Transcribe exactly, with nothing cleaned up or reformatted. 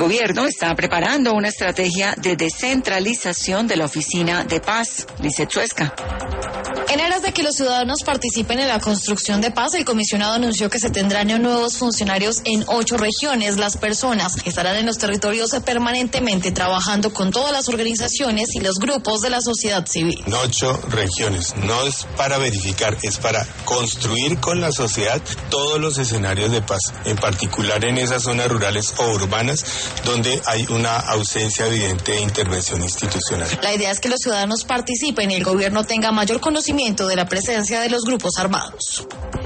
gobierno está preparando una estrategia de descentralización de la Oficina de Paz. Lizeth Suezca. En aras de que los ciudadanos participen en la construcción de paz, el comisionado anunció que se tendrán nuevos funcionarios en ocho regiones. Las personas estarán en los territorios permanentemente trabajando con todas las organizaciones y los grupos de la sociedad civil. En ocho regiones. No es para verificar, es para construir con la sociedad todos los escenarios de paz, en particular en esas zonas rurales o urbanas donde hay una ausencia evidente de intervención institucional. La idea es que los ciudadanos participen y el gobierno tenga mayor conocimiento de la presencia de los grupos armados.